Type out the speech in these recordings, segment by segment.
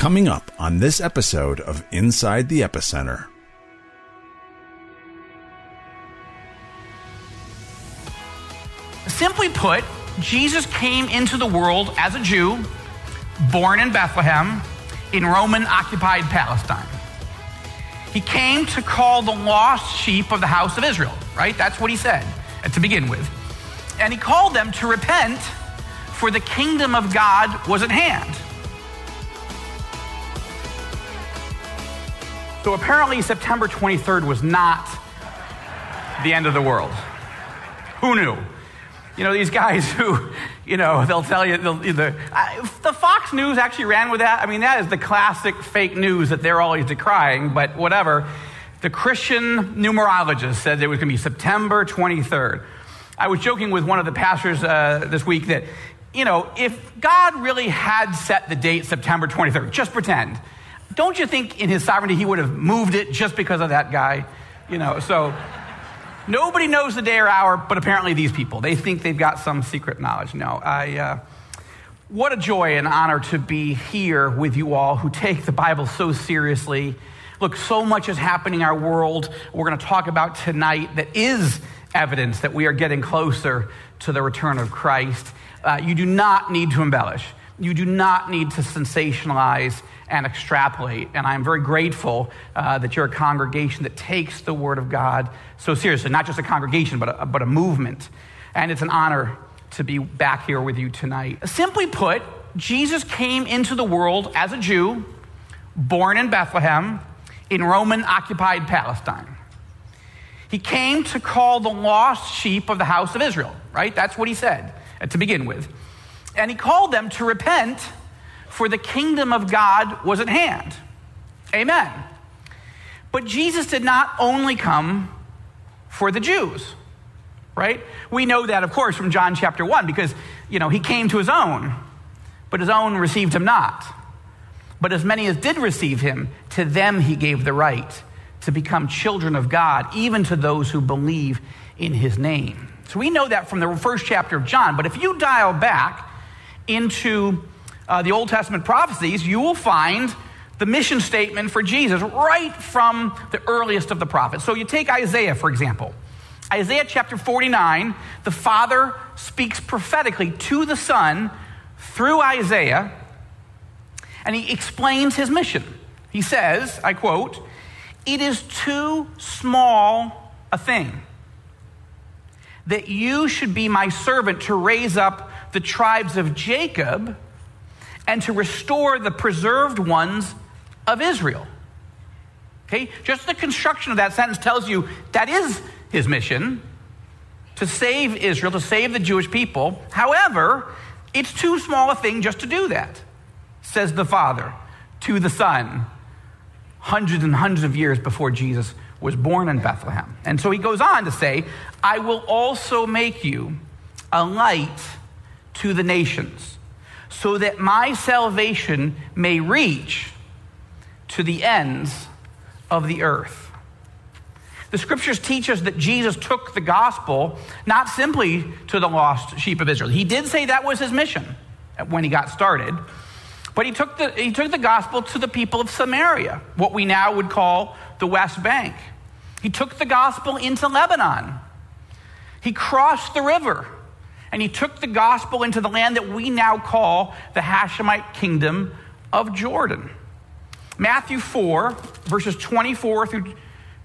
Coming up on this episode of Inside the Epicenter. Simply put, Jesus came into the world as a Jew, born in Bethlehem, in Roman-occupied Palestine. He came to call the lost sheep of the house of Israel, right? That's what he said to begin with. And he called them to repent, for the kingdom of God was at hand. So apparently September 23rd was not the end of the world. Who knew? You know, these guys who, they'll tell you, the Fox News actually ran with that. I mean, that is the classic fake news that they're always decrying, but whatever. The Christian numerologist said it was going to be September 23rd. I was joking with one of the pastors this week that, if God really had set the date September 23rd, just pretend, don't you think in his sovereignty he would have moved it just because of that guy? So nobody knows the day or hour, but apparently these people, they think they've got some secret knowledge. No, what a joy and honor to be here with you all who take the Bible so seriously. Look, so much is happening in our world we're going to talk about tonight that is evidence that we are getting closer to the return of Christ. You do not need to embellish. You do not need to sensationalize and extrapolate. And I'm very grateful that you're a congregation that takes the Word of God so seriously. Not just a congregation, but a movement. And it's an honor to be back here with you tonight. Simply put, Jesus came into the world as a Jew, born in Bethlehem, in Roman-occupied Palestine. He came to call the lost sheep of the house of Israel, right? That's what he said to begin with. And he called them to repent, for the kingdom of God was at hand. Amen. But Jesus did not only come for the Jews, right? We know that, of course, from John chapter 1, because, he came to his own, but his own received him not. But as many as did receive him, to them he gave the right to become children of God, even to those who believe in his name. So we know that from the first chapter of John. But if you dial back into the Old Testament prophecies, you will find the mission statement for Jesus right from the earliest of the prophets. So you take Isaiah, for example. Isaiah chapter 49, the Father speaks prophetically to the Son through Isaiah, and he explains his mission. He says, I quote, "It is too small a thing that you should be my servant to raise up the tribes of Jacob and to restore the preserved ones of Israel." Okay, just the construction of that sentence tells you that is his mission, to save Israel, to save the Jewish people. However, it's too small a thing just to do that, says the Father to the Son, hundreds and hundreds of years before Jesus was born in Bethlehem. And so he goes on to say, "I will also make you a light to the nations, so that my salvation may reach to the ends of the earth." The scriptures teach us that Jesus took the gospel not simply to the lost sheep of Israel. He did say that was his mission when he got started, but he took the gospel to the people of Samaria, what we now would call the West Bank. He took the gospel into Lebanon. He crossed the river, and he took the gospel into the land that we now call the Hashemite kingdom of Jordan. Matthew 4, verses 24 through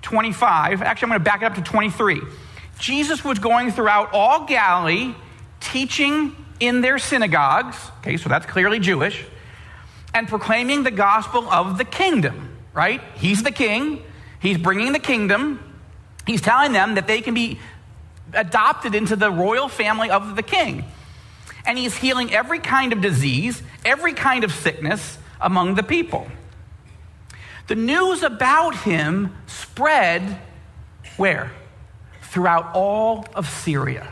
25. Actually, I'm going to back it up to 23. Jesus was going throughout all Galilee, teaching in their synagogues. Okay, so that's clearly Jewish. And proclaiming the gospel of the kingdom, right? He's the king. He's bringing the kingdom. He's telling them that they can be adopted into the royal family of the king. And he's healing every kind of disease, every kind of sickness among the people. The news about him spread where? Throughout all of Syria.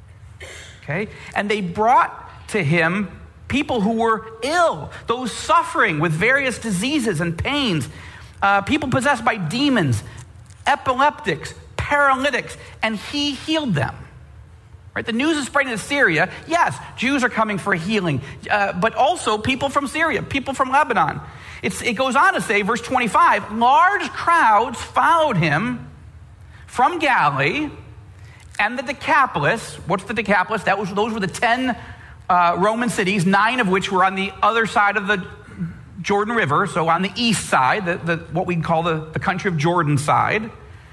Okay? And they brought to him people who were ill, those suffering with various diseases and pains, people possessed by demons, epileptics, paralytics, and he healed them. Right? The news is spreading to Syria. Yes, Jews are coming for healing, but also people from Syria, people from Lebanon. It goes on to say, verse 25, large crowds followed him from Galilee and the Decapolis. What's the Decapolis? Those were the 10 Roman cities, 9 of which were on the other side of the Jordan River, so on the east side, what we call the country of Jordan side,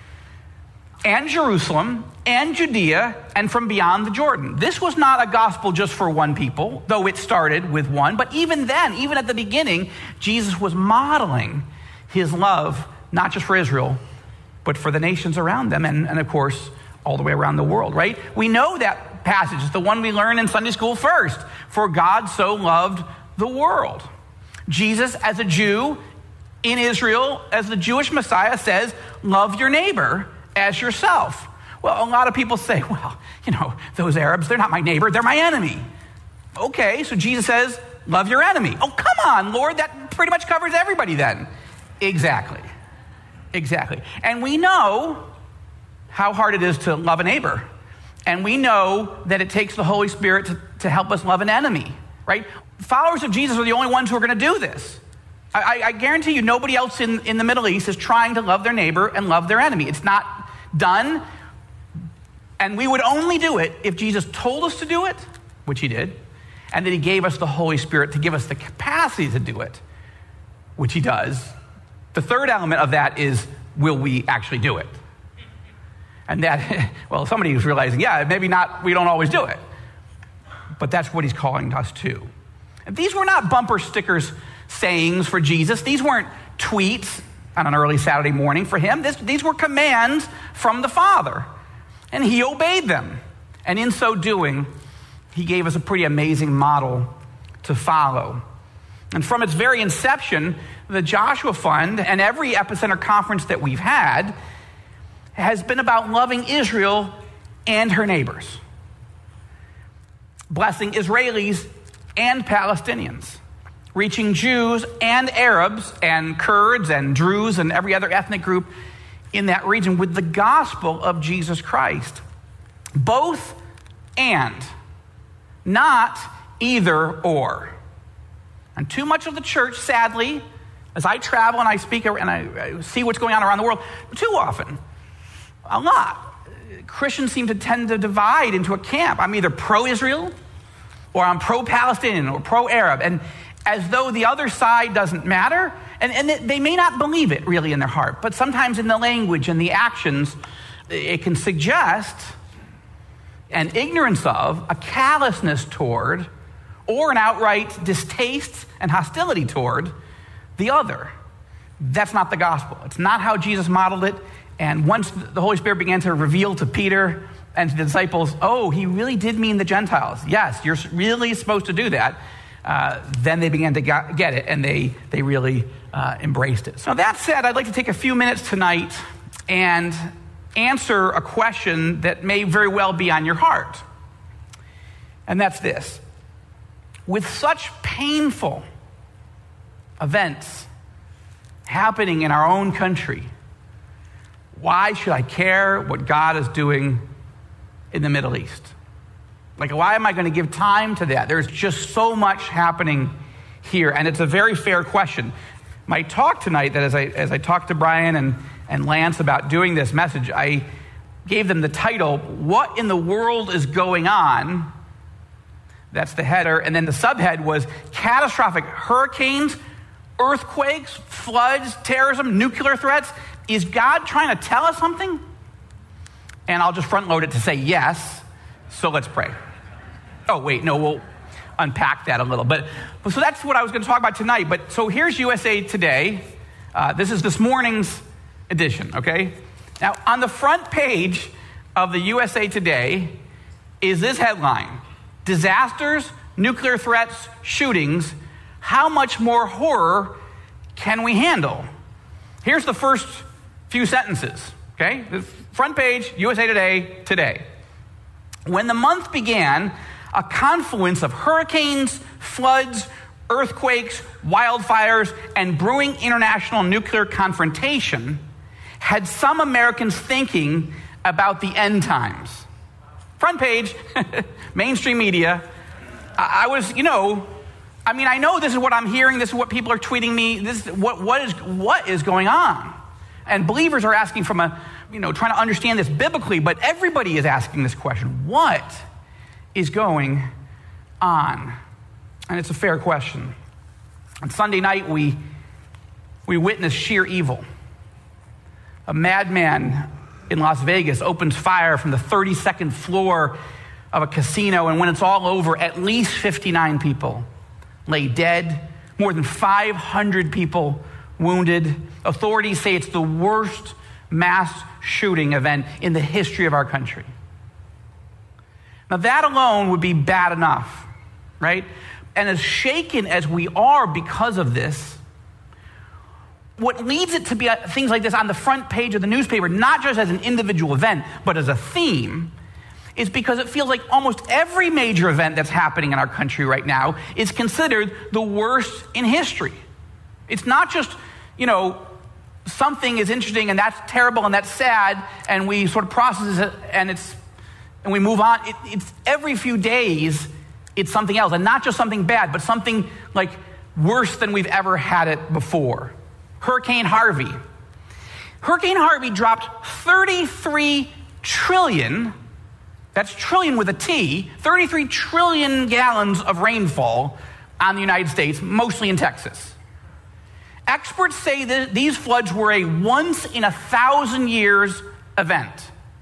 and Jerusalem, and Judea, and from beyond the Jordan. This was not a gospel just for one people, though it started with one, but even then, even at the beginning, Jesus was modeling his love, not just for Israel, but for the nations around them, and of course, all the way around the world, right? We know that passage. It's the one we learn in Sunday school first. For God so loved the world. Jesus, as a Jew in Israel, as the Jewish Messiah, says, love your neighbor as yourself. Well, a lot of people say, well, those Arabs, they're not my neighbor, they're my enemy. Okay, so Jesus says, love your enemy. Oh, come on, Lord, that pretty much covers everybody then. Exactly. And we know how hard it is to love a neighbor. And we know that it takes the Holy Spirit to help us love an enemy, right? Followers of Jesus are the only ones who are going to do this. I guarantee you nobody else in the Middle East is trying to love their neighbor and love their enemy. It's not done. And we would only do it if Jesus told us to do it, which he did, and that he gave us the Holy Spirit to give us the capacity to do it, which he does. The third element of that is, will we actually do it? And that, well, somebody was realizing, maybe not, we don't always do it. But that's what he's calling us to. And these were not bumper stickers sayings for Jesus. These weren't tweets on an early Saturday morning for him. These were commands from the Father. And he obeyed them. And in so doing, he gave us a pretty amazing model to follow. And from its very inception, the Joshua Fund and every Epicenter conference that we've had has been about loving Israel and her neighbors, blessing Israelis and Palestinians, reaching Jews and Arabs and Kurds and Druze and every other ethnic group in that region with the gospel of Jesus Christ. Both and, not either or. And too much of the church, sadly, as I travel and I speak and I see what's going on around the world, too often, a lot, Christians seem to tend to divide into a camp. I'm either pro-Israel or I'm pro-Palestinian or pro-Arab. And as though the other side doesn't matter. And they may not believe it really in their heart. But sometimes in the language and the actions, it can suggest an ignorance of, a callousness toward, or an outright distaste and hostility toward the other. That's not the gospel. It's not how Jesus modeled it. And once the Holy Spirit began to reveal to Peter and to the disciples, oh, he really did mean the Gentiles. Yes, you're really supposed to do that. Then they began to get it, and they really embraced it. So that said, I'd like to take a few minutes tonight and answer a question that may very well be on your heart. And that's this. With such painful events happening in our own country, why should I care what God is doing in the Middle East? Like, why am I going to give time to that? There's just so much happening here, and it's a very fair question. My talk tonight, that as I talked to Brian and Lance about doing this message, I gave them the title, What in the World is Going On? That's the header, and then the subhead was Catastrophic Hurricanes, Earthquakes, Floods, Terrorism, Nuclear Threats. Is God trying to tell us something? And I'll just front load it to say yes. So let's pray. Oh, wait, no, we'll unpack that a little. But so that's what I was going to talk about tonight. But so here's USA Today. This is this morning's edition, okay? Now, on the front page of the USA Today is this headline: Disasters, Nuclear Threats, Shootings. How much more horror can we handle? Here's the first few sentences, okay? The front page, USA Today, today. When the month began, a confluence of hurricanes, floods, earthquakes, wildfires, and brewing international nuclear confrontation had some Americans thinking about the end times. front page, mainstream media. I was, I know this is what I'm hearing. This is what people are tweeting me. This is what is going on. And believers are asking from trying to understand this biblically, but everybody is asking this question. What is going on? And it's a fair question. On Sunday night, we witnessed sheer evil. A madman in Las Vegas opens fire from the 32nd floor of a casino, and when it's all over, at least 59 people lay dead, more than 500 people wounded. Authorities say it's the worst mass shooting event in the history of our country. Now that alone would be bad enough, right? And as shaken as we are because of this, what leads it to be things like this on the front page of the newspaper, not just as an individual event, but as a theme, is because it feels like almost every major event that's happening in our country right now is considered the worst in history. It's not just, something is interesting and that's terrible and that's sad and we sort of process it and we move on. It's every few days it's something else, and not just something bad, but something like worse than we've ever had it before. Hurricane Harvey. Hurricane Harvey dropped 33 trillion, that's trillion with a T, 33 trillion gallons of rainfall on the United States, mostly in Texas. Experts say that these floods were a once in 1,000 years event.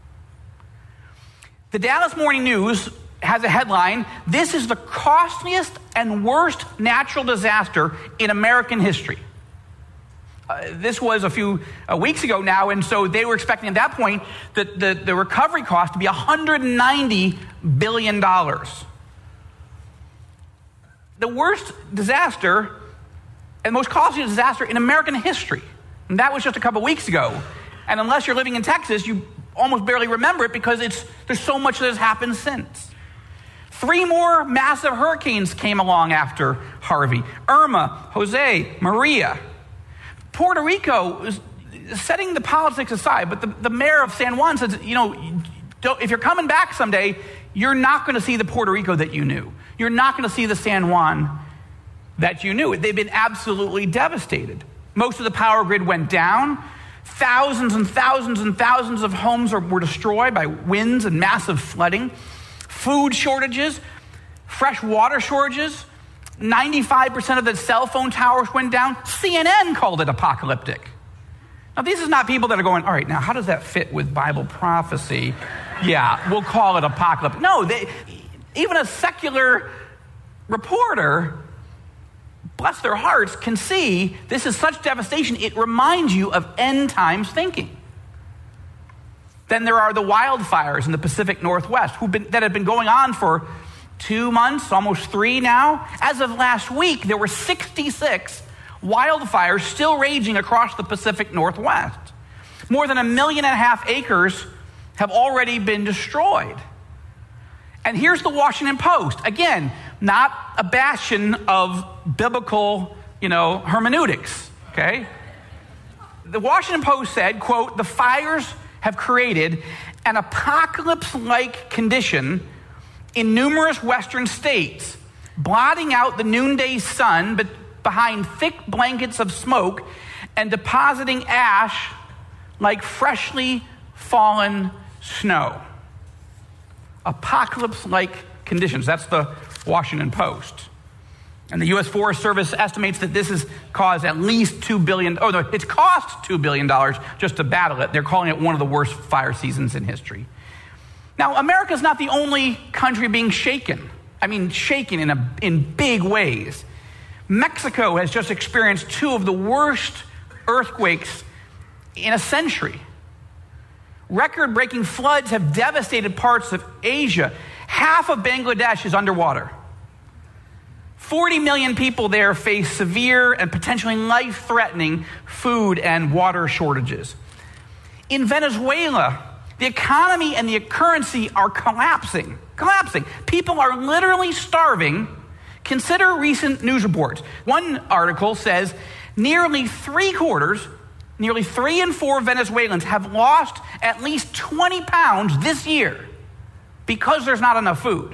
The Dallas Morning News has a headline, "This is the costliest and worst natural disaster in American history." This was a few weeks ago now, and so they were expecting at that point that the recovery cost to be $190 billion. The worst disaster and most costly disaster in American history. And that was just a couple weeks ago. And unless you're living in Texas, you almost barely remember it because there's so much that has happened since. 3 more massive hurricanes came along after Harvey. Irma, Jose, Maria. Puerto Rico is setting the politics aside, but the mayor of San Juan says, if you're coming back someday, you're not going to see the Puerto Rico that you knew. You're not going to see the San Juan that you knew. They've been absolutely devastated. Most of the power grid went down. Thousands and thousands and thousands of homes were destroyed by winds and massive flooding. Food shortages, fresh water shortages. 95% of the cell phone towers went down. CNN called it apocalyptic. Now, these is not people that are going, all right, now how does that fit with Bible prophecy? Yeah, we'll call it apocalyptic. No, even a secular reporter, bless their hearts, can see this is such devastation, it reminds you of end times thinking. Then there are the wildfires in the Pacific Northwest that have been going on for 2 months, almost 3 now. As of last week, there were 66 wildfires still raging across the Pacific Northwest. More than 1.5 million acres have already been destroyed. And here's the Washington Post. Again, not a bastion of biblical, hermeneutics, okay? The Washington Post said, quote, "The fires have created an apocalypse-like condition in numerous western states, blotting out the noonday sun behind thick blankets of smoke and depositing ash like freshly fallen snow." Apocalypse-like conditions. That's the Washington Post. And the U.S. Forest Service estimates that this has caused at least it's cost $2 billion just to battle it. They're calling it one of the worst fire seasons in history. Now, America's not the only country being shaken. I mean, shaken in big ways. Mexico has just experienced 2 of the worst earthquakes in a century. Record-breaking floods have devastated parts of Asia. Half of Bangladesh is underwater. 40 million people there face severe and potentially life-threatening food and water shortages. In Venezuela, the economy and the currency are collapsing. People are literally starving. Consider recent news reports. One article says nearly 3 in 4 Venezuelans have lost at least 20 pounds this year because there's not enough food.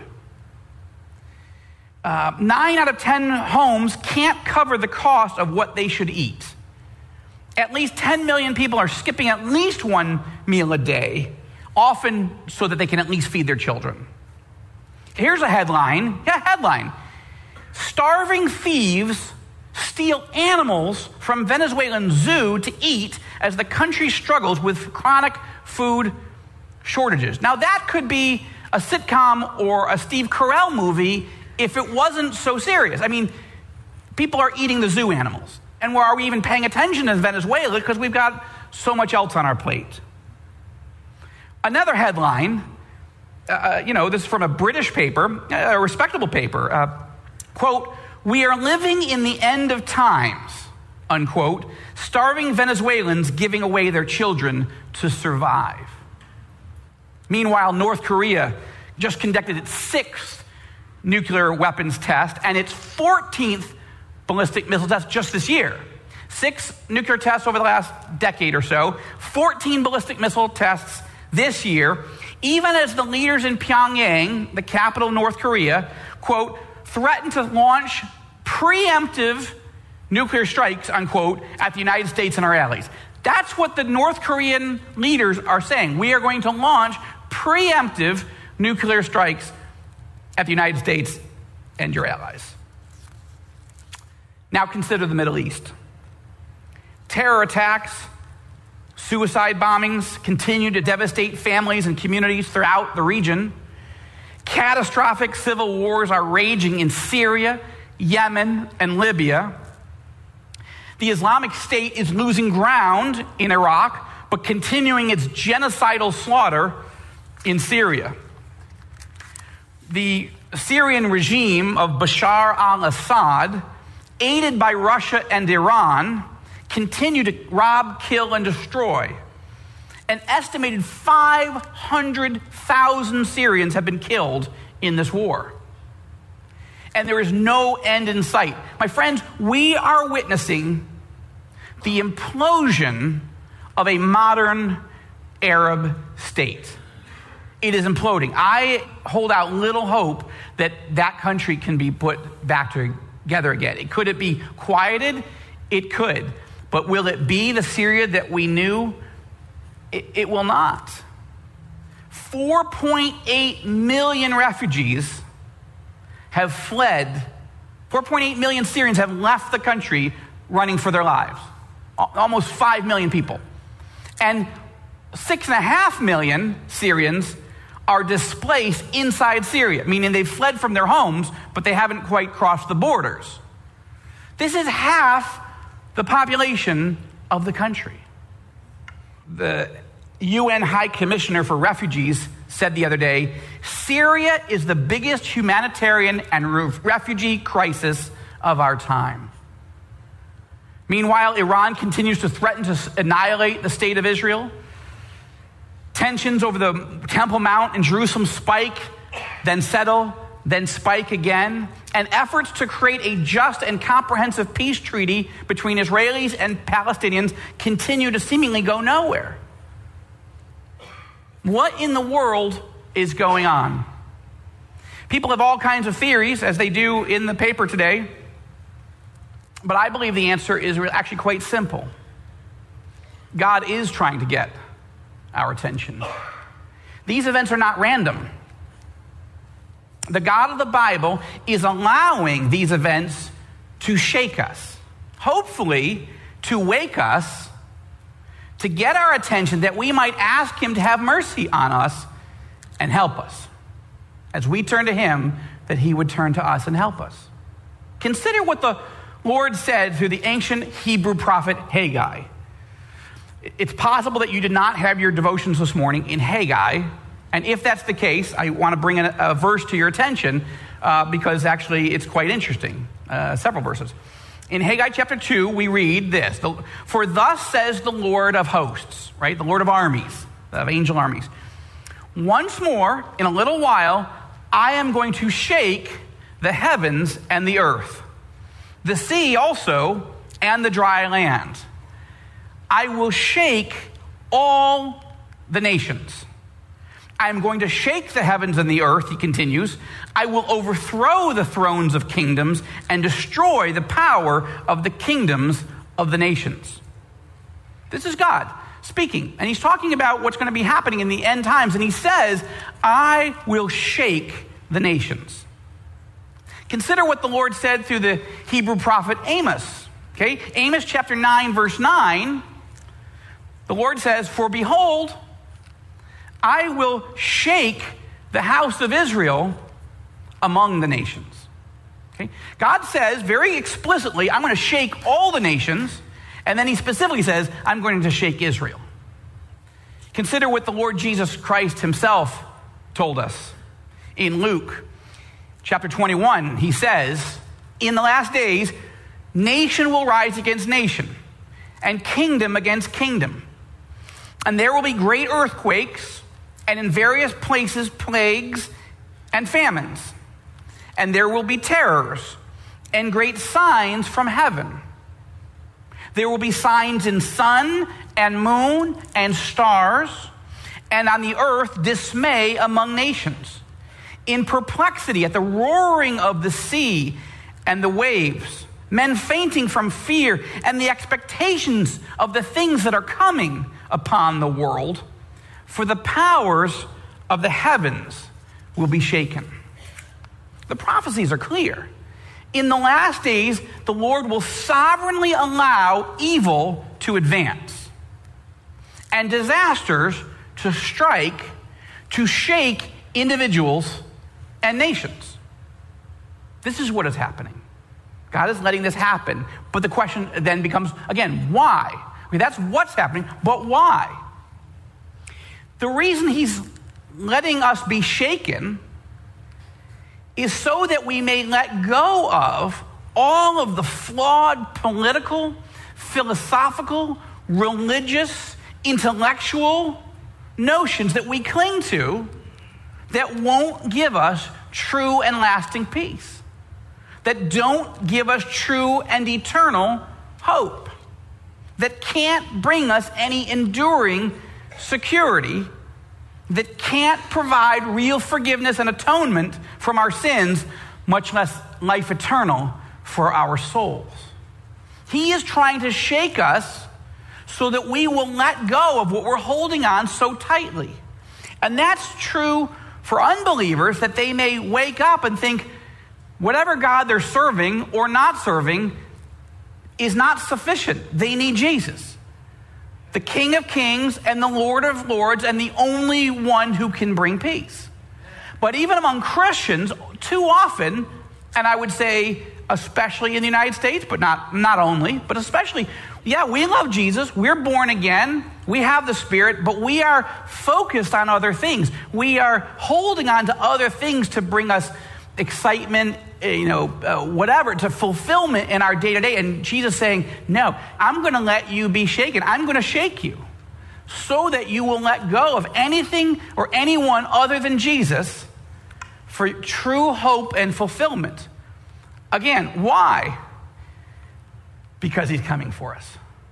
9 out of 10 homes can't cover the cost of what they should eat. At least 10 million people are skipping at least one meal a day, often so that they can at least feed their children. Here's a headline. Starving thieves steal animals from Venezuelan zoo to eat as the country struggles with chronic food shortages. Now that could be a sitcom or a Steve Carell movie if it wasn't so serious. I mean, people are eating the zoo animals. And where are we even paying attention in Venezuela? Because we've got so much else on our plate. Another headline, this is from a British paper, a respectable paper. Quote, "We are living in the end of times," unquote, "starving Venezuelans giving away their children to survive." Meanwhile, North Korea just conducted its 6th nuclear weapons test and its 14th ballistic missile test just this year. 6 nuclear tests over the last decade or so, 14 ballistic missile tests this year, even as the leaders in Pyongyang, the capital of North Korea, quote, threatened to launch preemptive nuclear strikes, unquote, at the United States and our allies. That's what the North Korean leaders are saying. We are going to launch preemptive nuclear strikes at the United States and your allies. Now consider the Middle East. Terror attacks, suicide bombings continue to devastate families and communities throughout the region. Catastrophic civil wars are raging in Syria, Yemen, and Libya. The Islamic State is losing ground in Iraq, but continuing its genocidal slaughter in Syria. The Syrian regime of Bashar al-Assad, aided by Russia and Iran, continue to rob, kill, and destroy. An estimated 500,000 Syrians have been killed in this war. And there is no end in sight. My friends, we are witnessing the implosion of a modern Arab state. It is imploding. I hold out little hope that that country can be put back together again. Could it be quieted? It could. But will it be the Syria that we knew? It will not. 4.8 million refugees have fled. 4.8 million Syrians have left the country running for their lives. Almost 5 million people. And 6.5 million Syrians are displaced inside Syria, meaning they've fled from their homes, but they haven't quite crossed the borders. This is half the population of the country. The UN High Commissioner for Refugees said the other day, Syria is the biggest humanitarian and refugee crisis of our time. Meanwhile, Iran continues to threaten to annihilate the state of Israel. Tensions over the Temple Mount in Jerusalem spike, then settle, then spike again. And efforts to create a just and comprehensive peace treaty between Israelis and Palestinians continue to seemingly go nowhere. What in the world is going on? People have all kinds of theories, as they do in the paper today. But I believe the answer is actually quite simple. God is trying to get our attention. These events are not random. The God of the Bible is allowing these events to shake us, hopefully to wake us, to get our attention, that we might ask him to have mercy on us and help us. As we turn to him, that he would turn to us and help us. Consider what the Lord said through the ancient Hebrew prophet Haggai. It's possible that you did not have your devotions this morning in Haggai. And if that's the case, I want to bring in a verse to your attention because actually it's quite interesting. Several verses. In Haggai chapter 2, we read this. For thus says the Lord of hosts, right? The Lord of armies, of angel armies. Once more, in a little while, I am going to shake the heavens and the earth, the sea also, and the dry land. I will shake all the nations, I am going to shake the heavens and the earth, he continues. I will overthrow the thrones of kingdoms and destroy the power of the kingdoms of the nations. This is God speaking, and he's talking about what's going to be happening in the end times, and he says, I will shake the nations. Consider what the Lord said through the Hebrew prophet Amos. Okay, Amos chapter 9, verse 9, the Lord says, for behold, I will shake the house of Israel among the nations. Okay? God says very explicitly, I'm going to shake all the nations, and then he specifically says, I'm going to shake Israel. Consider what the Lord Jesus Christ himself told us. In Luke chapter 21, he says, in the last days, nation will rise against nation, and kingdom against kingdom. And there will be great earthquakes, and in various places plagues and famines. And there will be terrors and great signs from heaven. There will be signs in sun and moon and stars, and on the earth dismay among nations, in perplexity at the roaring of the sea and the waves, men fainting from fear and the expectations of the things that are coming upon the world, for the powers of the heavens will be shaken. The prophecies are clear. In the last days, the Lord will sovereignly allow evil to advance and disasters to strike, to shake individuals and nations. This is what is happening. God is letting this happen, but the question then becomes, again, why? Okay, that's what's happening, but why? The reason he's letting us be shaken is so that we may let go of all of the flawed political, philosophical, religious, intellectual notions that we cling to that won't give us true and lasting peace, that don't give us true and eternal hope, that can't bring us any enduring security, that can't provide real forgiveness and atonement from our sins, much less life eternal for our souls. He is trying to shake us so that we will let go of what we're holding on so tightly. And that's true for unbelievers, that they may wake up and think whatever God they're serving or not serving is not sufficient. They need Jesus, the King of Kings and the Lord of Lords, and the only one who can bring peace. But even among Christians, too often, and I would say especially in the United States, but not only, but especially, yeah, we love Jesus, we're born again, we have the Spirit, but we are focused on other things. We are holding on to other things to bring us excitement, whatever, to fulfillment in our day-to-day. And Jesus saying, no, I'm going to let you be shaken. I'm going to shake you so that you will let go of anything or anyone other than Jesus for true hope and fulfillment. Again, why? Because he's coming for us.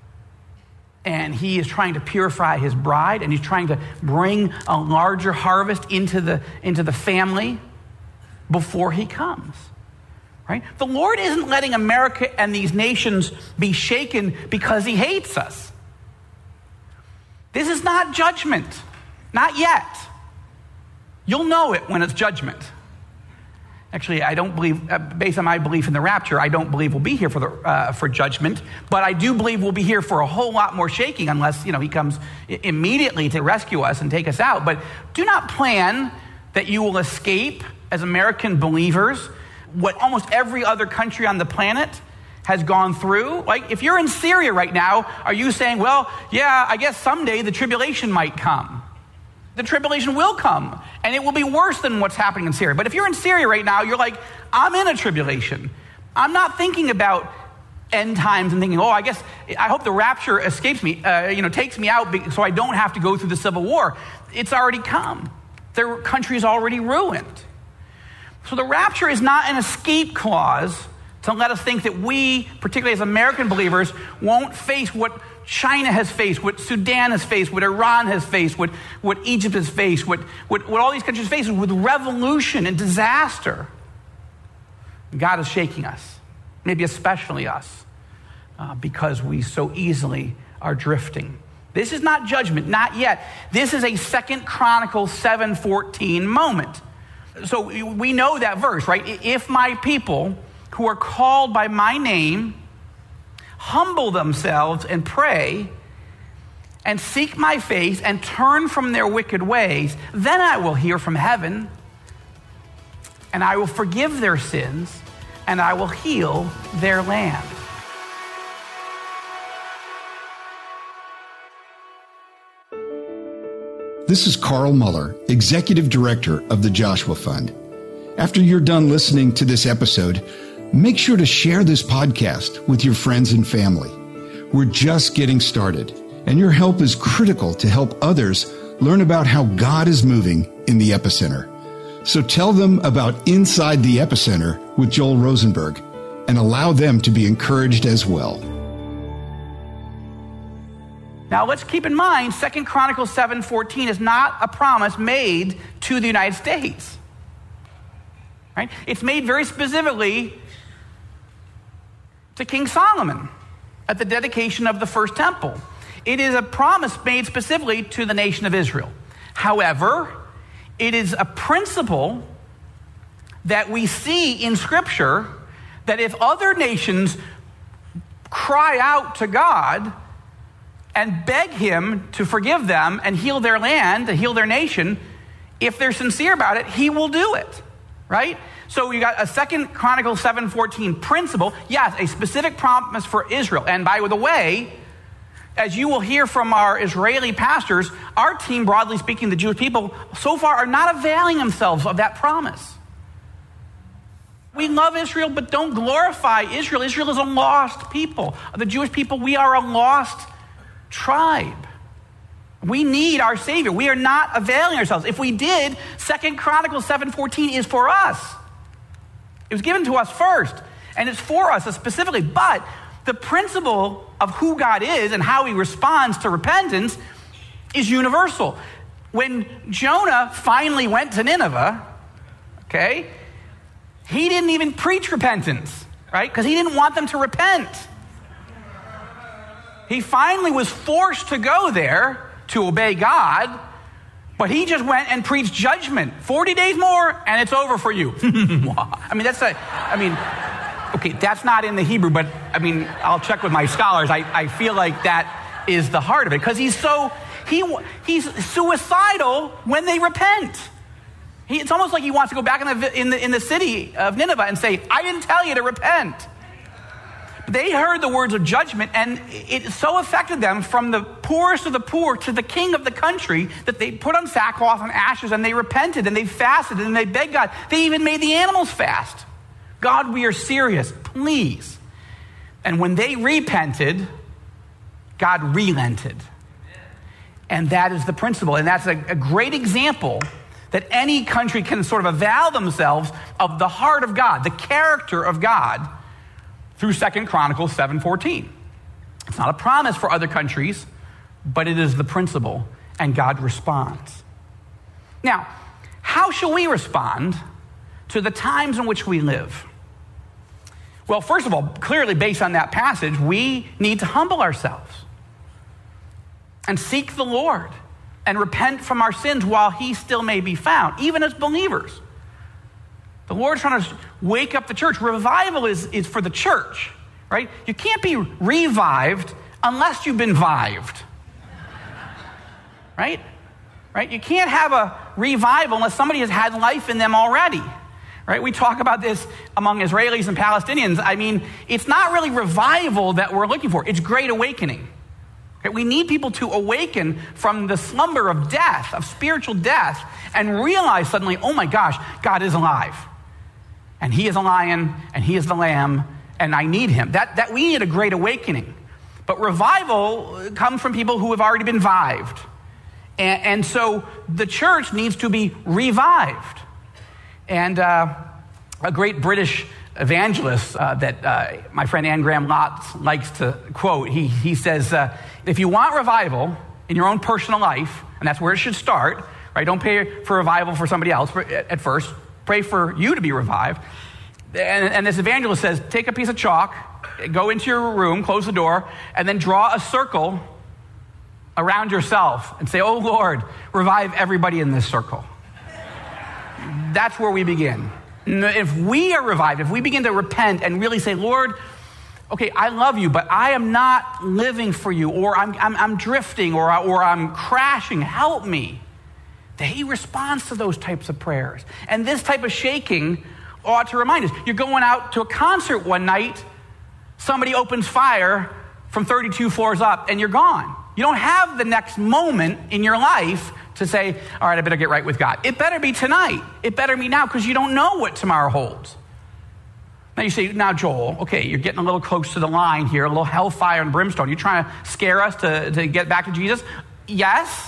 And he is trying to purify his bride, and he's trying to bring a larger harvest into the family before he comes. Right? The Lord isn't letting America and these nations be shaken because he hates us. This is not judgment. Not yet. You'll know it when it's judgment. Actually, I don't believe, based on my belief in the rapture, I don't believe we'll be here for judgment, but I do believe we'll be here for a whole lot more shaking, unless, he comes immediately to rescue us and take us out. But do not plan that you will escape as American believers what almost every other country on the planet has gone through. Like, if you're in Syria right now, are you saying, well, yeah, I guess someday the tribulation might come? The tribulation will come, and it will be worse than what's happening in Syria. But if you're in Syria right now, you're like, I'm in a tribulation. I'm not thinking about end times and thinking, I hope the rapture escapes me, takes me out so I don't have to go through the civil war. It's already come. Their country is already ruined. So the rapture is not an escape clause to let us think that we, particularly as American believers, won't face what China has faced, what Sudan has faced, what Iran has faced, what Egypt has faced, what all these countries face with revolution and disaster. God is shaking us, maybe especially us, because we so easily are drifting. This is not judgment, not yet. This is a 2 Chronicles 7:14 moment. So we know that verse, right? If my people who are called by my name humble themselves and pray and seek my face and turn from their wicked ways, then I will hear from heaven and I will forgive their sins and I will heal their land. This is Carl Muller, Executive Director of the Joshua Fund. After you're done listening to this episode, make sure to share this podcast with your friends and family. We're just getting started, and your help is critical to help others learn about how God is moving in the epicenter. So tell them about Inside the Epicenter with Joel Rosenberg, and allow them to be encouraged as well. Now let's keep in mind, 2 Chronicles 7:14 is not a promise made to the United States. Right? It's made very specifically to King Solomon at the dedication of the first temple. It is a promise made specifically to the nation of Israel. However, it is a principle that we see in Scripture that if other nations cry out to God and beg him to forgive them and heal their land, to heal their nation, if they're sincere about it, he will do it, right? So you got a 2 Chronicles 7:14 principle. Yes, a specific promise for Israel. And by the way, as you will hear from our Israeli pastors, our team, broadly speaking, the Jewish people, so far are not availing themselves of that promise. We love Israel, but don't glorify Israel. Israel is a lost people. The Jewish people, we are a lost tribe. We need our Savior. We are not availing ourselves. If we did, 2 Chronicles 7:14 is for us. It was given to us first, and it's for us specifically. But the principle of who God is and how he responds to repentance is universal. When Jonah finally went to Nineveh, okay, he didn't even preach repentance, right? Because he didn't want them to repent. He finally was forced to go there to obey God, but he just went and preached judgment. 40 days more, and it's over for you. Okay, that's not in the Hebrew, but I'll check with my scholars. I feel like that is the heart of it, because he's suicidal when they repent. It's almost like he wants to go back in the city of Nineveh and say, I didn't tell you to repent. They heard the words of judgment, and it so affected them, from the poorest of the poor to the king of the country, that they put on sackcloth and ashes, and they repented, and they fasted, and they begged God. They even made the animals fast. God, we are serious, please. And when they repented, God relented. And that is the principle, and that's a great example that any country can sort of avail themselves of the heart of God, the character of God, through 2 Chronicles 7:14. It's not a promise for other countries, but it is the principle, and God responds. Now, how shall we respond to the times in which we live? Well, first of all, clearly based on that passage, we need to humble ourselves and seek the Lord and repent from our sins while he still may be found, even as believers. The Lord's trying to wake up the church. Revival is for the church, right? You can't be revived unless you've been vived, right? Right? You can't have a revival unless somebody has had life in them already, right? We talk about this among Israelis and Palestinians. It's not really revival that we're looking for. It's great awakening. Okay? We need people to awaken from the slumber of death, of spiritual death, and realize suddenly, oh my gosh, God is alive. And he is a lion, and he is the lamb, and I need him. That we need a great awakening. But revival comes from people who have already been vived. And so the church needs to be revived. And a great British evangelist that my friend Ann Graham Lotz likes to quote. He says, if you want revival in your own personal life, and that's where it should start, right? Don't pray for revival for somebody else at first. Pray for you to be revived. And this evangelist says, take a piece of chalk, go into your room, close the door, and then draw a circle around yourself and say, oh Lord, revive everybody in this circle. That's where we begin. If we are revived, if we begin to repent and really say, Lord, okay, I love you, but I am not living for you, or I'm drifting, or I'm crashing, help me. That he responds to those types of prayers. And this type of shaking ought to remind us. You're going out to a concert one night, somebody opens fire from 32 floors up, and you're gone. You don't have the next moment in your life to say, all right, I better get right with God. It better be tonight. It better be now, because you don't know what tomorrow holds. Now you say, now Joel, okay, you're getting a little close to the line here, a little hellfire and brimstone. You're trying to scare us to get back to Jesus? Yes.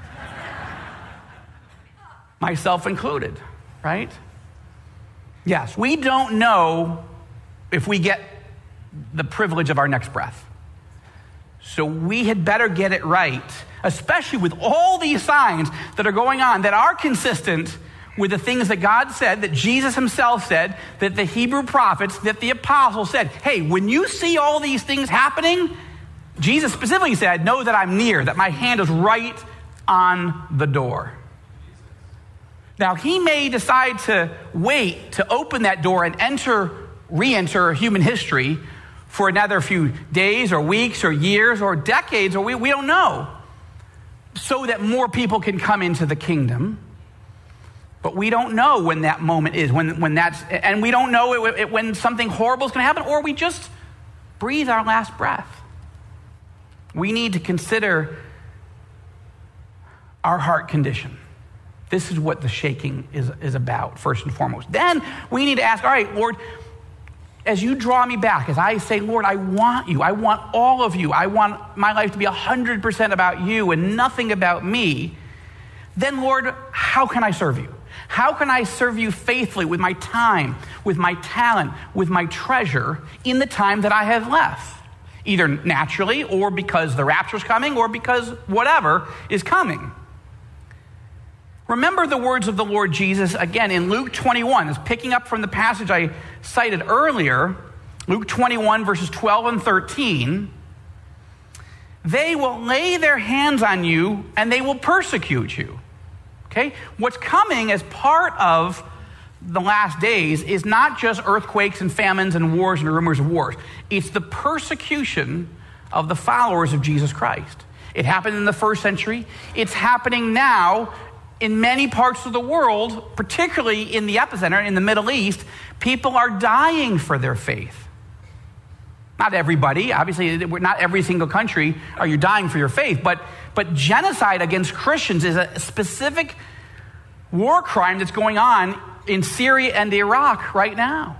Myself included, right? Yes, we don't know if we get the privilege of our next breath. So we had better get it right, especially with all these signs that are going on that are consistent with the things that God said, that Jesus himself said, that the Hebrew prophets, that the apostles said. Hey, when you see all these things happening, Jesus specifically said, know that I'm near, that my hand is right on the door. Now, he may decide to wait to open that door and re-enter human history for another few days or weeks or years or decades, or we don't know, so that more people can come into the kingdom. But we don't know when that moment is, when that's, and we don't know when something horrible is going to happen, or we just breathe our last breath. We need to consider our heart condition. This is what the shaking is about, first and foremost. Then we need to ask, all right, Lord, as you draw me back, as I say, Lord, I want you. I want all of you. I want my life to be 100% about you and nothing about me. Then, Lord, how can I serve you? How can I serve you faithfully with my time, with my talent, with my treasure in the time that I have left? Either naturally or because the rapture's coming or because whatever is coming. Remember the words of the Lord Jesus, again, in Luke 21. It's picking up from the passage I cited earlier, Luke 21, verses 12 and 13. They will lay their hands on you and they will persecute you. Okay? What's coming as part of the last days is not just earthquakes and famines and wars and rumors of wars. It's the persecution of the followers of Jesus Christ. It happened in the first century. It's happening now in many parts of the world, particularly in the epicenter, in the Middle East. People are dying for their faith. Not everybody, obviously, not every single country are you dying for your faith, but genocide against Christians is a specific war crime that's going on in Syria and Iraq right now.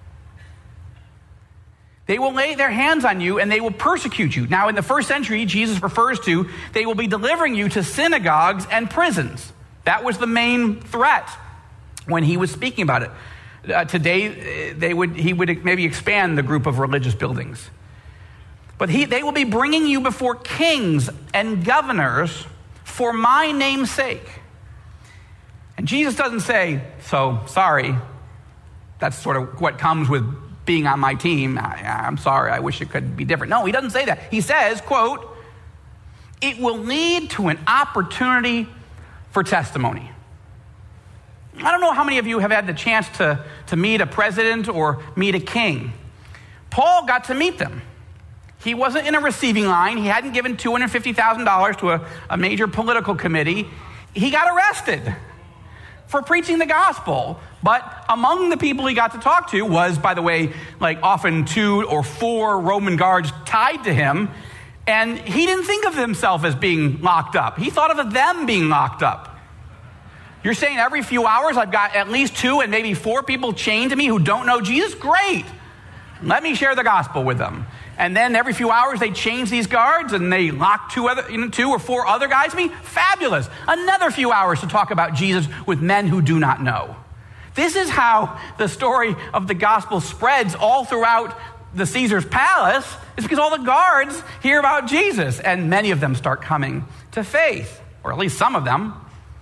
They will lay their hands on you and they will persecute you. Now, in the first century, Jesus refers to, they will be delivering you to synagogues and prisons. That was the main threat when he was speaking about it. Today, he would maybe expand the group of religious buildings. But they will be bringing you before kings and governors for my name's sake. And Jesus doesn't say, so sorry, that's sort of what comes with being on my team. I'm sorry, I wish it could be different. No, he doesn't say that. He says, quote, it will lead to an opportunity for testimony. I don't know how many of you have had the chance to meet a president or meet a king. Paul got to meet them. He wasn't in a receiving line. He hadn't given $250,000 to a major political committee. He got arrested for preaching the gospel. But among the people he got to talk to was, by the way, like often 2 or 4 Roman guards tied to him. And he didn't think of himself as being locked up. He thought of them being locked up. You're saying every few hours I've got at least 2 and maybe 4 people chained to me who don't know Jesus? Great. Let me share the gospel with them. And then every few hours they change these guards and they lock 2 or 4 other guys to me? Fabulous. Another few hours to talk about Jesus with men who do not know. This is how the story of the gospel spreads all throughout the Caesar's palace. It's because all the guards hear about Jesus, and many of them start coming to faith, or at least some of them.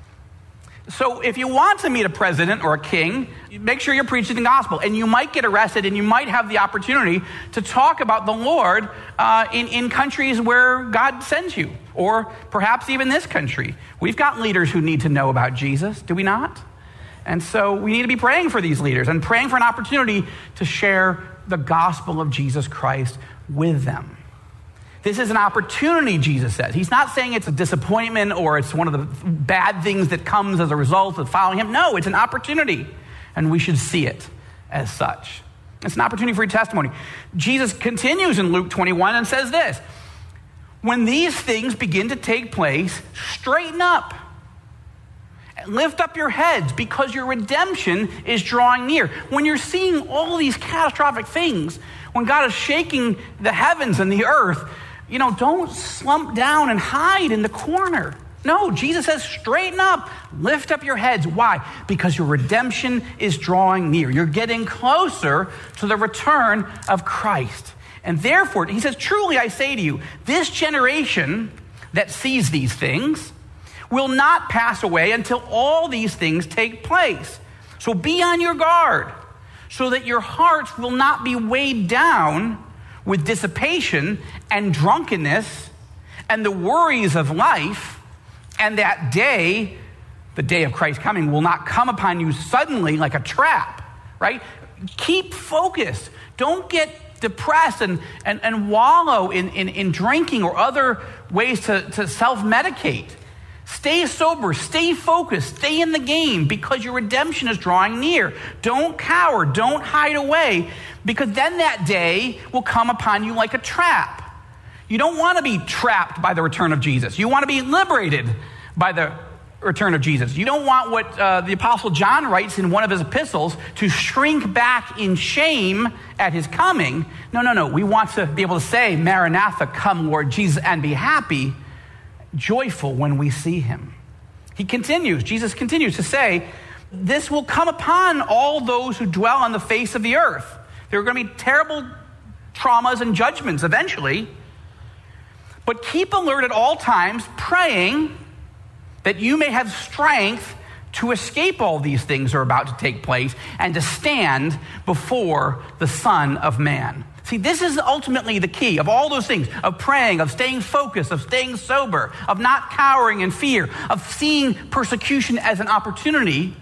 So if you want to meet a president or a king, make sure you're preaching the gospel. And you might get arrested, and you might have the opportunity to talk about the Lord in countries where God sends you, or perhaps even this country. We've got leaders who need to know about Jesus, do we not? And so we need to be praying for these leaders and praying for an opportunity to share the gospel of Jesus Christ with them. This is an opportunity, Jesus says. He's not saying it's a disappointment or it's one of the bad things that comes as a result of following him. No, it's an opportunity, and we should see it as such. It's an opportunity for your testimony. Jesus continues in Luke 21 and says this: when these things begin to take place, straighten up. Lift up your heads, because your redemption is drawing near. When you're seeing all these catastrophic things, when God is shaking the heavens and the earth, don't slump down and hide in the corner. No, Jesus says, straighten up, lift up your heads. Why? Because your redemption is drawing near. You're getting closer to the return of Christ. And therefore, he says, truly I say to you, this generation that sees these things will not pass away until all these things take place. So be on your guard, so that your hearts will not be weighed down with dissipation and drunkenness and the worries of life, and that day, the day of Christ's coming, will not come upon you suddenly like a trap, right? Keep focused. Don't get depressed and wallow in drinking or other ways to self-medicate. Stay sober, stay focused, stay in the game, because your redemption is drawing near. Don't cower, don't hide away, because then that day will come upon you like a trap. You don't want to be trapped by the return of Jesus. You want to be liberated by the return of Jesus. You don't want what the Apostle John writes in one of his epistles, to shrink back in shame at his coming. No. We want to be able to say, Maranatha, come Lord Jesus, and be happy, joyful when we see him. Jesus continues to say, this will come upon all those who dwell on the face of the earth. There are going to be terrible traumas and judgments eventually. But keep alert at all times, praying that you may have strength to escape all these things that are about to take place and to stand before the Son of Man. See, this is ultimately the key of all those things, of praying, of staying focused, of staying sober, of not cowering in fear, of seeing persecution as an opportunity,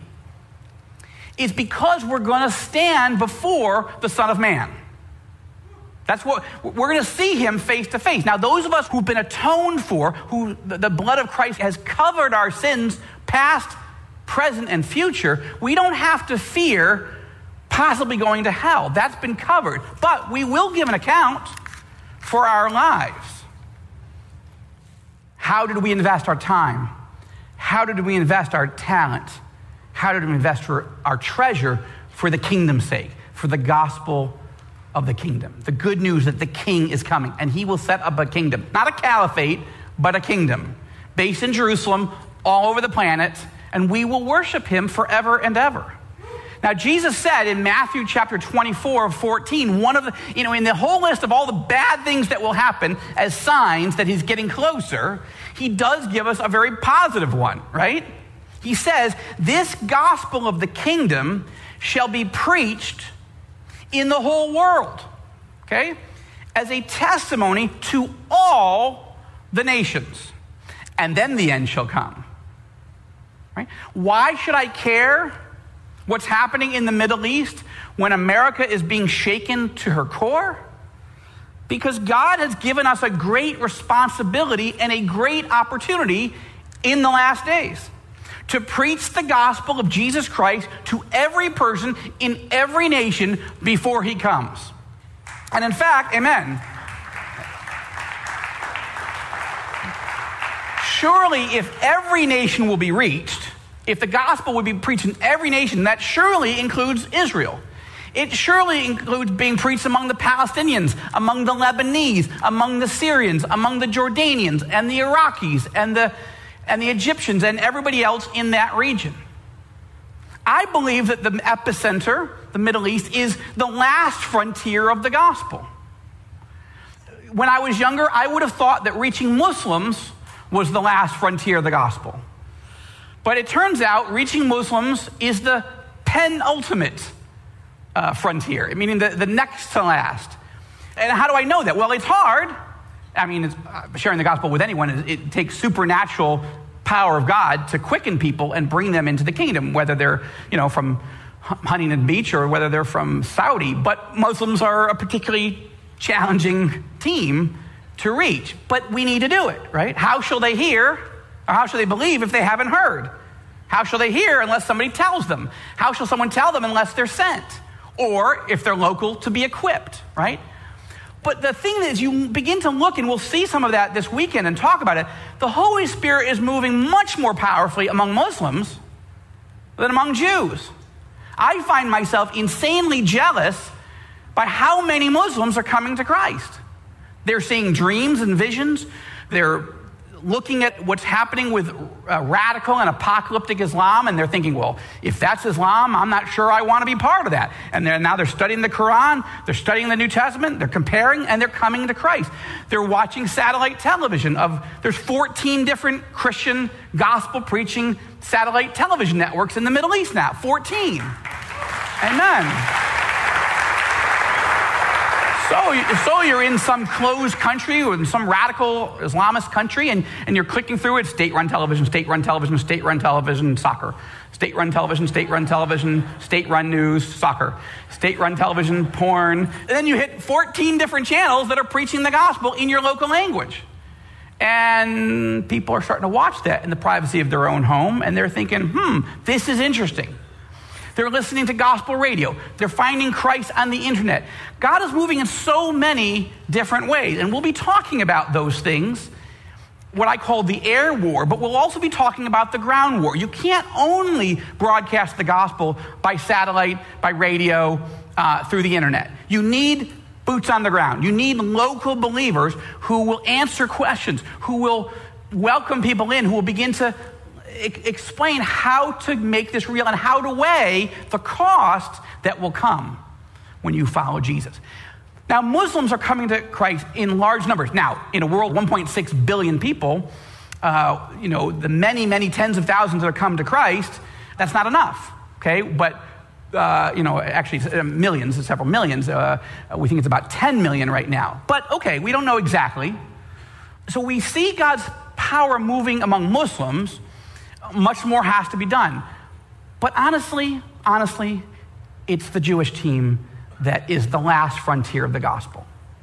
is because we're going to stand before the Son of Man. That's what we're going to see him face to face. Now, those of us who've been atoned for, who the blood of Christ has covered our sins, past, present, and future, we don't have to fear possibly going to hell. That's been covered. But we will give an account for our lives. How did we invest our time? How did we invest our talent? How did we invest our treasure for the kingdom's sake, for the gospel of the kingdom? The good news that the king is coming, and he will set up a kingdom. Not a caliphate, but a kingdom based in Jerusalem, all over the planet, and we will worship him forever and ever. Now, Jesus said in Matthew chapter 24:14, one of the, in the whole list of all the bad things that will happen as signs that he's getting closer, he does give us a very positive one, right? He says, this gospel of the kingdom shall be preached in the whole world, okay, as a testimony to all the nations, and then the end shall come, right? Why should I care what's happening in the Middle East when America is being shaken to her core? Because God has given us a great responsibility and a great opportunity in the last days to preach the gospel of Jesus Christ to every person in every nation before he comes. And in fact, amen, surely if every nation will be reached, if the gospel would be preached in every nation, that surely includes Israel. It surely includes being preached among the Palestinians, among the Lebanese, among the Syrians, among the Jordanians, and the Iraqis, and the Egyptians, and everybody else in that region. I believe that the epicenter, the Middle East, is the last frontier of the gospel. When I was younger, I would have thought that reaching Muslims was the last frontier of the gospel. But it turns out reaching Muslims is the penultimate frontier, meaning the next to last. And how do I know that? Well, it's hard. I mean, sharing the gospel with anyone, it takes supernatural power of God to quicken people and bring them into the kingdom, whether they're, from Huntington Beach or whether they're from Saudi. But Muslims are a particularly challenging team to reach. But we need to do it, right? How shall they hear, or how shall they believe if they haven't heard? How shall they hear unless somebody tells them? How shall someone tell them unless they're sent? Or if they're local, to be equipped, right? But the thing is, you begin to look, and we'll see some of that this weekend and talk about it, the Holy Spirit is moving much more powerfully among Muslims than among Jews. I find myself insanely jealous by how many Muslims are coming to Christ. They're seeing dreams and visions. They're looking at what's happening with radical and apocalyptic Islam, and they're thinking, well, if that's Islam, I'm not sure I want to be part of that. And now they're studying the Quran, they're studying the New Testament, they're comparing, and they're coming to Christ. They're watching satellite television. There's 14 different Christian gospel preaching satellite television networks in the Middle East now. 14. Amen. So you're in some closed country or in some radical Islamist country, and you're clicking through it, state-run television, state-run television, state-run television, soccer. State-run television, state-run television, state-run news, soccer. State-run television, porn. And then you hit 14 different channels that are preaching the gospel in your local language. And people are starting to watch that in the privacy of their own home, and they're thinking, this is interesting. They're listening to gospel radio. They're finding Christ on the internet. God is moving in so many different ways. And we'll be talking about those things, what I call the air war, but we'll also be talking about the ground war. You can't only broadcast the gospel by satellite, by radio, through the internet. You need boots on the ground. You need local believers who will answer questions, who will welcome people in, who will begin to explain how to make this real and how to weigh the cost that will come when you follow Jesus. Now, Muslims are coming to Christ in large numbers. Now, in a world of 1.6 billion people, the many, many tens of thousands that have come to Christ, that's not enough, okay? But, actually millions, several millions. We think it's about 10 million right now. But, okay, we don't know exactly. So we see God's power moving among Muslims. Much more has to be done. But honestly, it's the Jewish team that is the last frontier of the gospel.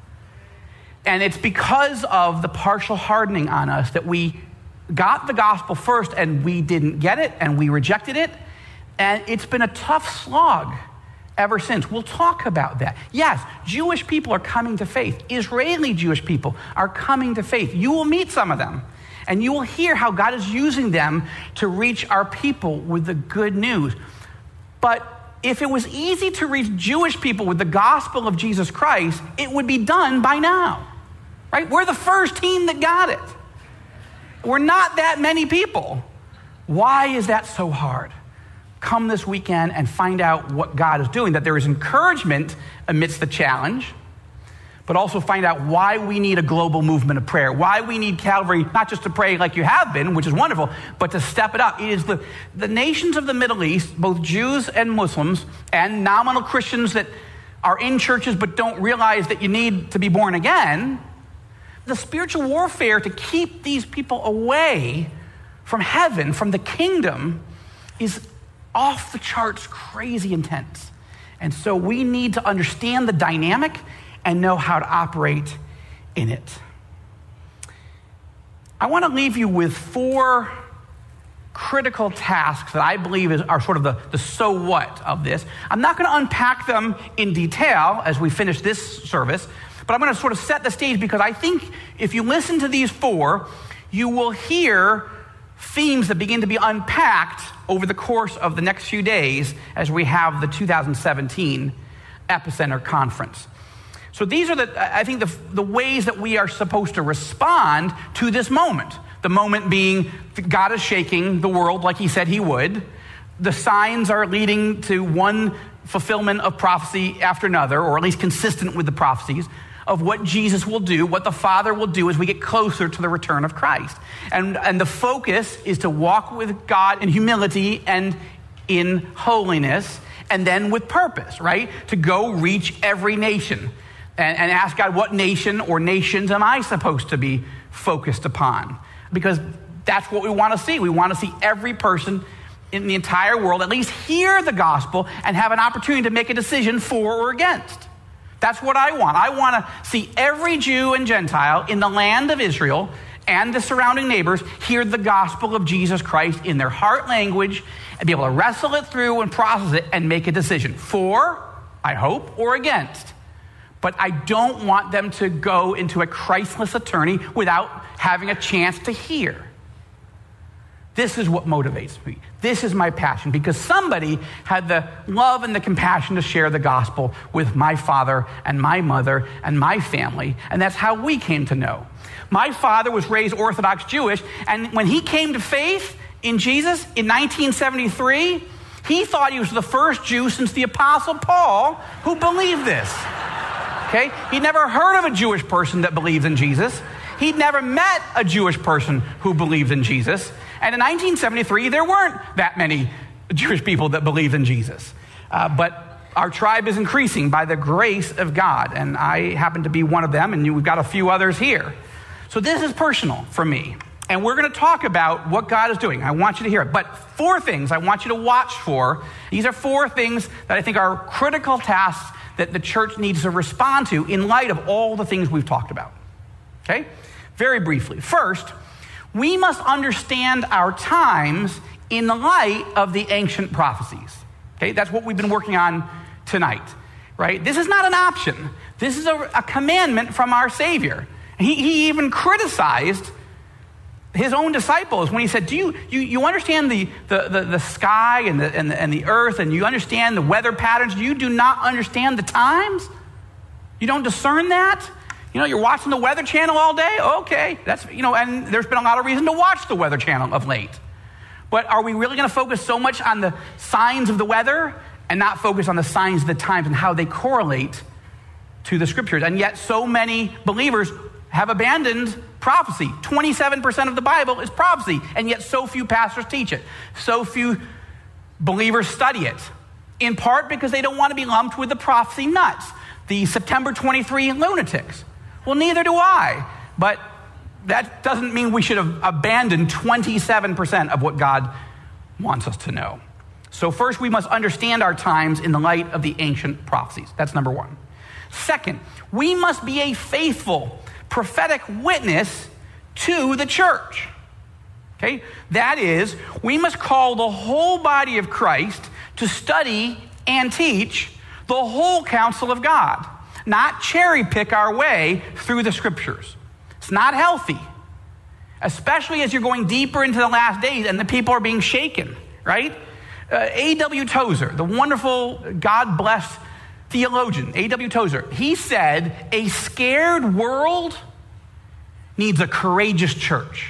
And it's because of the partial hardening on us that we got the gospel first and we didn't get it and we rejected it. And it's been a tough slog ever since. We'll talk about that. Yes, Jewish people are coming to faith. Israeli Jewish people are coming to faith. You will meet some of them. And you will hear how God is using them to reach our people with the good news. But if it was easy to reach Jewish people with the gospel of Jesus Christ, it would be done by now, right? We're the first team that got it. We're not that many people. Why is that so hard? Come this weekend and find out what God is doing, that there is encouragement amidst the challenge, but also find out why we need a global movement of prayer, why we need Calvary, not just to pray like you have been, which is wonderful, but to step it up. It is the nations of the Middle East, both Jews and Muslims, and nominal Christians that are in churches but don't realize that you need to be born again, the spiritual warfare to keep these people away from heaven, from the kingdom, is off the charts, crazy intense. And so we need to understand the dynamic and know how to operate in it. I want to leave you with 4 critical tasks that I believe are sort of the so what of this. I'm not going to unpack them in detail as we finish this service, but I'm going to sort of set the stage because I think if you listen to these 4, you will hear themes that begin to be unpacked over the course of the next few days as we have the 2017 Epicenter Conference. So these are I think the ways that we are supposed to respond to this moment. The moment being God is shaking the world like he said he would. the signs are leading to one fulfillment of prophecy after another, or at least consistent with the prophecies of what Jesus will do, what the Father will do as we get closer to the return of Christ. And the focus is to walk with God in humility and in holiness, and then with purpose, right? To go reach every nation and ask God, what nation or nations am I supposed to be focused upon? Because that's what we want to see. We want to see every person in the entire world at least hear the gospel and have an opportunity to make a decision for or against. That's what I want. I want to see every Jew and Gentile in the land of Israel and the surrounding neighbors hear the gospel of Jesus Christ in their heart language and be able to wrestle it through and process it and make a decision for, I hope, or against. But I don't want them to go into a Christless eternity without having a chance to hear. This is what motivates me. This is my passion, because somebody had the love and the compassion to share the gospel with my father and my mother and my family, and that's how we came to know. My father was raised Orthodox Jewish, and when he came to faith in Jesus in 1973, he thought he was the first Jew since the Apostle Paul who believed this. Okay? He'd never heard of a Jewish person that believes in Jesus. He'd never met a Jewish person who believed in Jesus. And in 1973, there weren't that many Jewish people that believed in Jesus. But our tribe is increasing by the grace of God. And I happen to be one of them, and we've got a few others here. So this is personal for me. And we're going to talk about what God is doing. I want you to hear it. But 4 things I want you to watch for. These are 4 things that I think are critical tasks that the church needs to respond to in light of all the things we've talked about. Okay? Very briefly. First, we must understand our times in the light of the ancient prophecies. Okay? That's what we've been working on tonight. Right? This is not an option. This is a commandment from our Savior. He even criticized his own disciples when he said, do you understand the sky and the earth, and you understand the weather patterns? You do not understand the times? You don't discern that? You're watching the Weather Channel all day? Okay. And there's been a lot of reason to watch the Weather Channel of late. But are we really going to focus so much on the signs of the weather and not focus on the signs of the times and how they correlate to the scriptures? And yet so many believers have abandoned prophecy. 27% of the Bible is prophecy, and yet so few pastors teach it. So few believers study it, in part because they don't want to be lumped with the prophecy nuts, the September 23 lunatics. Well, neither do I, but that doesn't mean we should have abandoned 27% of what God wants us to know. So first, we must understand our times in the light of the ancient prophecies. That's number 1. Second, we must be a faithful prophetic witness to the church. Okay? That is, we must call the whole body of Christ to study and teach the whole counsel of God, not cherry pick our way through the scriptures. It's not healthy, especially as you're going deeper into the last days and the people are being shaken, right? A.W. Tozer, the wonderful, God-blessed theologian, A.W. Tozer, he said, a scared world needs a courageous church.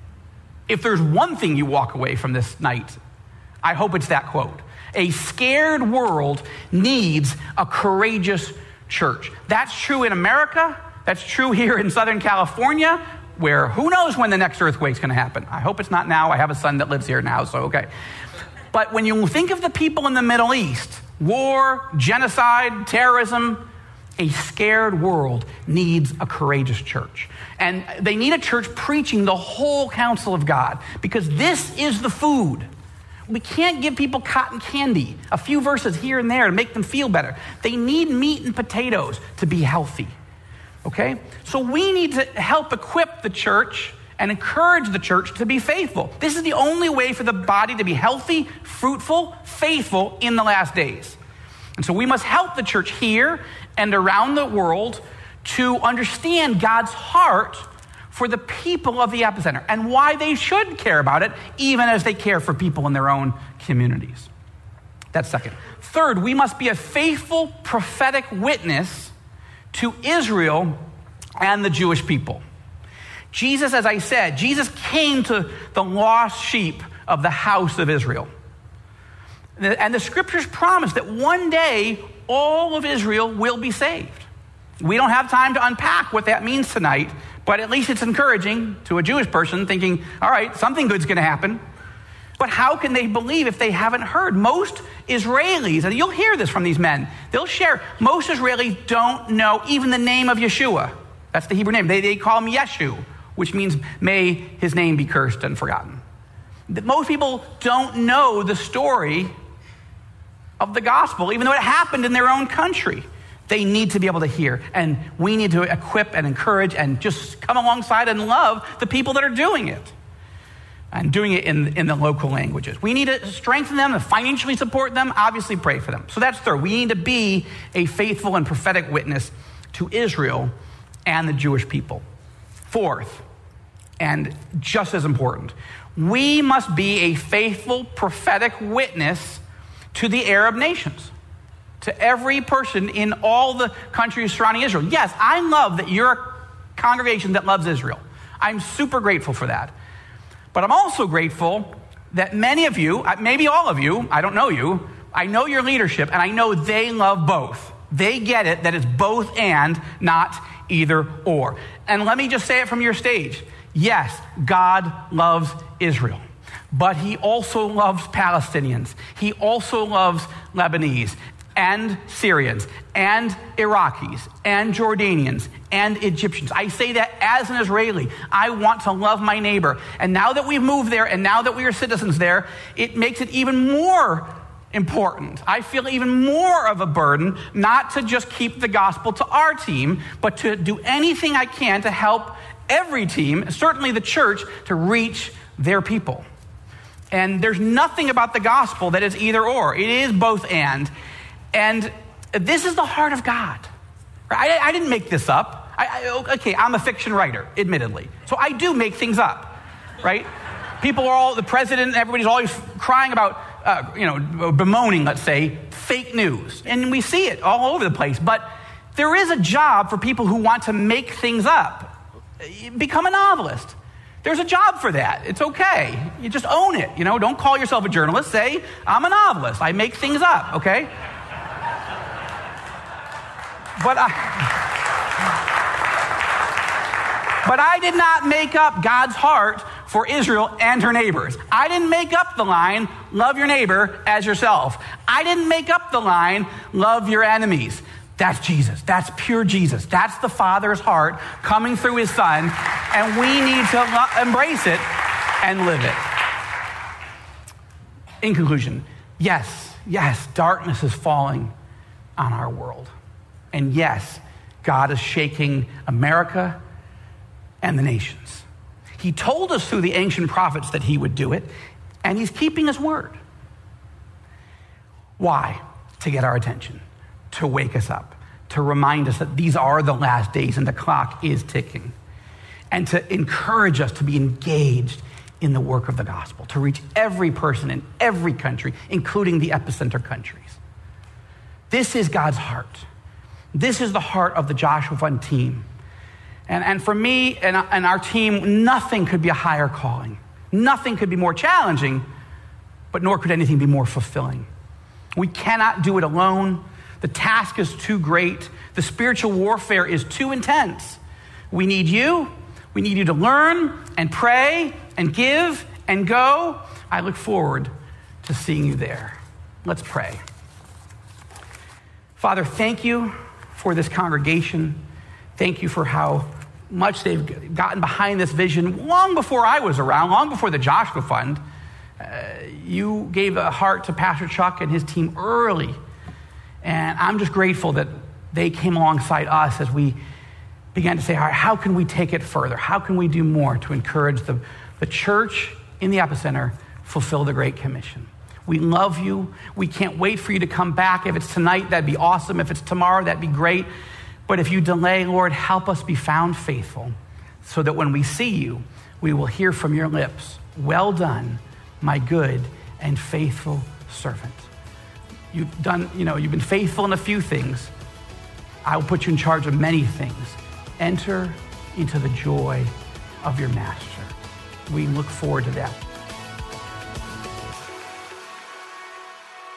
If there's one thing you walk away from this night, I hope it's that quote. A scared world needs a courageous church. That's true in America. That's true here in Southern California, where who knows when the next earthquake's going to happen. I hope it's not now. I have a son that lives here now, so okay. But when you think of the people in the Middle East, war, genocide, terrorism, a scared world needs a courageous church. And they need a church preaching the whole counsel of God, because this is the food. We can't give people cotton candy, a few verses here and there to make them feel better. They need meat and potatoes to be healthy. Okay? So we need to help equip the church and encourage the church to be faithful. This is the only way for the body to be healthy, fruitful, faithful in the last days. And so we must help the church here and around the world to understand God's heart for the people of the epicenter and why they should care about it, even as they care for people in their own communities. That's second. Third, we must be a faithful prophetic witness to Israel and the Jewish people. Jesus, as I said, Jesus came to the lost sheep of the house of Israel. And the scriptures promise that one day all of Israel will be saved. We don't have time to unpack what that means tonight, but at least it's encouraging to a Jewish person thinking, all right, something good's going to happen. But how can they believe if they haven't heard? Most Israelis, and you'll hear this from these men, they'll share, most Israelis don't know even the name of Yeshua. That's the Hebrew name. They call him Yeshu, which means may his name be cursed and forgotten. Most people don't know the story of the gospel, even though it happened in their own country. They need to be able to hear, and we need to equip and encourage and just come alongside and love the people that are doing it and doing it in the local languages. We need to strengthen them and financially support them, obviously pray for them. So that's third. We need to be a faithful and prophetic witness to Israel and the Jewish people. Fourth, and just as important, we must be a faithful prophetic witness to the Arab nations, to every person in all the countries surrounding Israel. Yes, I love that you're a congregation that loves Israel. I'm super grateful for that. But I'm also grateful that many of you, maybe all of you, I don't know you, I know your leadership, and I know they love both. They get it, that it's both and, not either or. And let me just say it from your stage. Yes, God loves Israel, but he also loves Palestinians. He also loves Lebanese and Syrians and Iraqis and Jordanians and Egyptians. I say that as an Israeli. I want to love my neighbor. And now that we've moved there and now that we are citizens there, it makes it even more important. I feel even more of a burden not to just keep the gospel to our team, but to do anything I can to help every team, certainly the church, to reach their people. And there's nothing about the gospel that is either or. It is both and. And this is the heart of God. I didn't make this up. Okay, I'm a fiction writer, admittedly. So I do make things up, right? People are all, the president, everybody's always crying about, bemoaning, let's say, fake news. And we see it all over the place. But there is a job for people who want to make things up. Become a novelist. There's a job for that. It's okay. You just own it. Don't call yourself a journalist. Say, I'm a novelist. I make things up, okay? But I did not make up God's heart for Israel and her neighbors. I didn't make up the line, love your neighbor as yourself. I didn't make up the line, love your enemies. That's Jesus. That's pure Jesus. That's the Father's heart coming through his Son, and we need to embrace it and live it. In conclusion, yes, darkness is falling on our world. And yes, God is shaking America and the nations. He told us through the ancient prophets that he would do it, and he's keeping his word. Why? To get our attention, to wake us up, to remind us that these are the last days and the clock is ticking, and to encourage us to be engaged in the work of the gospel, to reach every person in every country, including the epicenter countries. This is God's heart. This is the heart of the Joshua Fund team. And for me and our team, nothing could be a higher calling. Nothing could be more challenging, but nor could anything be more fulfilling. We cannot do it alone. The task is too great. The spiritual warfare is too intense. We need you. We need you to learn and pray and give and go. I look forward to seeing you there. Let's pray. Father, thank you for this congregation. Thank you for how much they've gotten behind this vision long before I was around, long before the Joshua Fund. You gave a heart to Pastor Chuck and his team early. And I'm just grateful that they came alongside us as we began to say, all right, how can we take it further? How can we do more to encourage the church in the epicenter fulfill the Great Commission? We love you. We can't wait for you to come back. If it's tonight, that'd be awesome. If it's tomorrow, that'd be great. But if you delay, Lord, help us be found faithful so that when we see you, we will hear from your lips, well done, my good and faithful servant. You've been faithful in a few things. I will put you in charge of many things. Enter into the joy of your master. We look forward to that.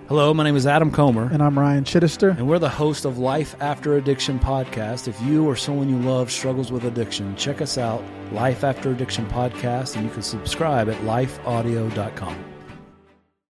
Hello, my name is Adam Comer. And I'm Ryan Chittister. And we're the host of Life After Addiction podcast. If you or someone you love struggles with addiction, check us out, Life After Addiction podcast, and you can subscribe at lifeaudio.com.